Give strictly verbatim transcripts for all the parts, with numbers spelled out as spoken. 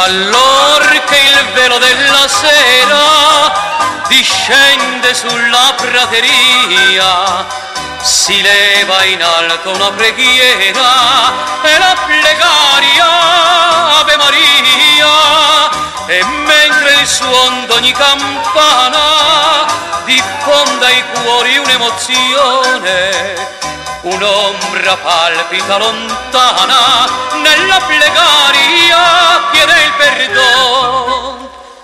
allor che il velo della sera discende sulla prateria, si leva in alto una preghiera e la plegaria Ave Maria, e mentre il suon d'ogni campana diffonde ai cuori un'emozione, un'ombra palpita lontana, nella plegaria chiede il perdono.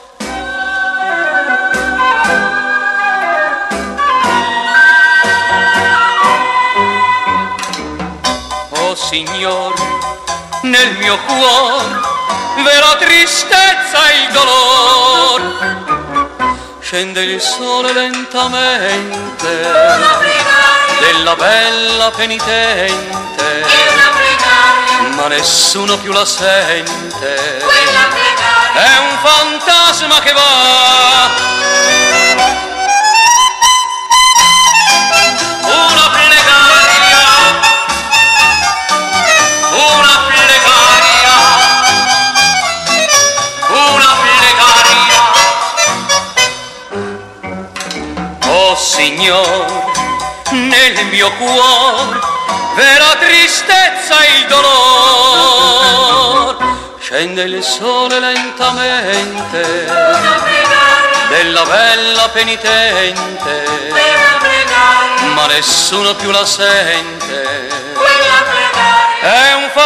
Oh Signore, nel mio cuore v'è la tristezza e il dolore, scende il sole lentamente della bella penitente, ma nessuno più la sente, è un fantasma che va, una plegaria, una plegaria, una plegaria. Oh Signore, nel mio cuore v'è la tristezza e il dolore, scende il sole lentamente della bella penitente, ma nessuno più la sente, è un